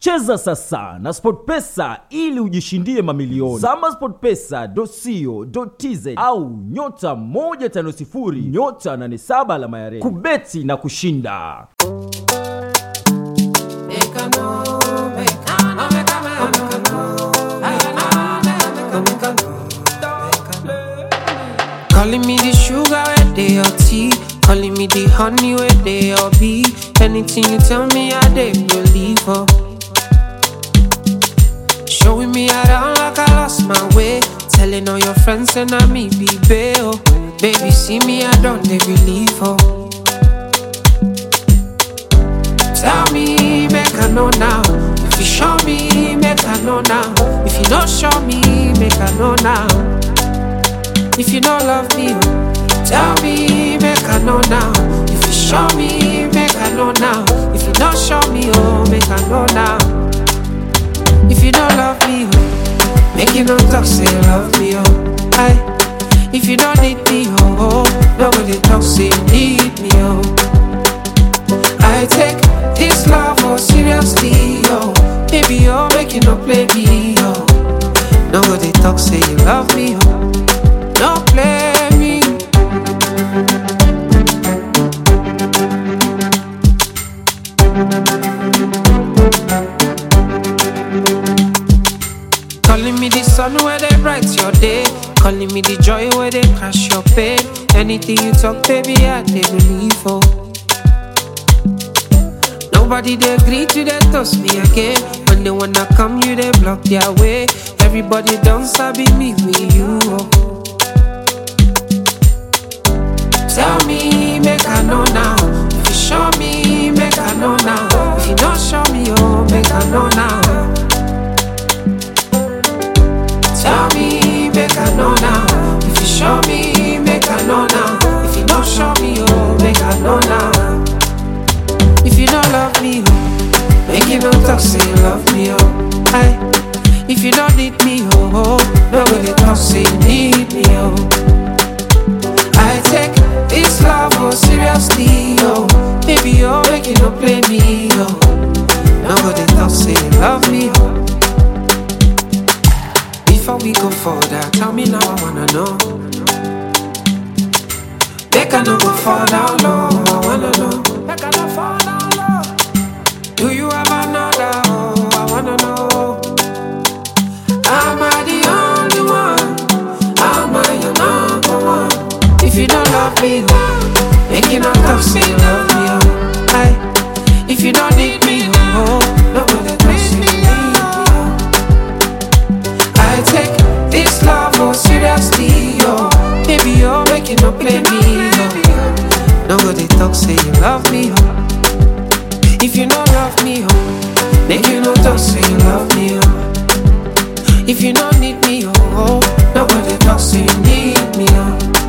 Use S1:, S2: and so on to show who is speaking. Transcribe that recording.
S1: Cheza sasa na SportPesa ili ujishindie mamilioni. Zama sportpesa.co.tz au nyota 150 nyota 87 alama ya reli. Kubeti na kushinda.
S2: Calling me the sugar where they are tea, calling me the honey where they are bee. Anything you tell me I dey believe her. Showing me around like I lost my way, telling all your friends and I me be bail. Baby see me I don't they believe her. Tell me make I know now. If you show me make I know now. If you don't show me make I know now. If you don't love me, tell me, make I know now. If you show me, make I know now. If you don't show me, oh, make I know now. If you don't love me, make you don't talk, say you love me, oh. Aye. If you don't need me, oh, nobody talk, say you need me, oh. I take this love oh seriously, oh. Baby, oh, make you not play me, oh. Nobody talk, say you love me, oh. Don't play me. Calling me the sun where they bright your day, calling me the joy where they crash your pain. Anything you talk, baby, I they believe for. Nobody they agree to they toast me again. When they wanna come, you they block their way. Everybody don't sabi me with you. Oh. Tell me, make I know now. If you show me, make I know now. If you don't show me, oh, make I know now. Tell me, make I know now. If you show me, make I know now. If you don't show me, oh, make I know now. If you don't love me, oh, make you don't talk, say you love me, oh. Aye. If you don't need me, oh, nobody talk, say you need me, oh. I take this love oh seriously, oh. Baby, oh, make you not play me, oh. Nobody talk, say you love me, oh. Before we go further, tell me now I wanna know. They cannot go fall down low, I wanna know. They cannot fall down low. Do you have another, oh, I wanna know. Am I the only one? Am I your number one? If you don't love me, oh, make you not talk, say you love me, oh. Aye. If you don't need me, oh, nobody talk, say you need me, oh. I take this love oh seriously, oh. Baby, oh, make you not play me, oh. Nobody talk, say you love me, oh. If you don't love me, oh, make you not talk, say you love me, oh. If you don't need me, oh, nobody talk, say you need me, oh.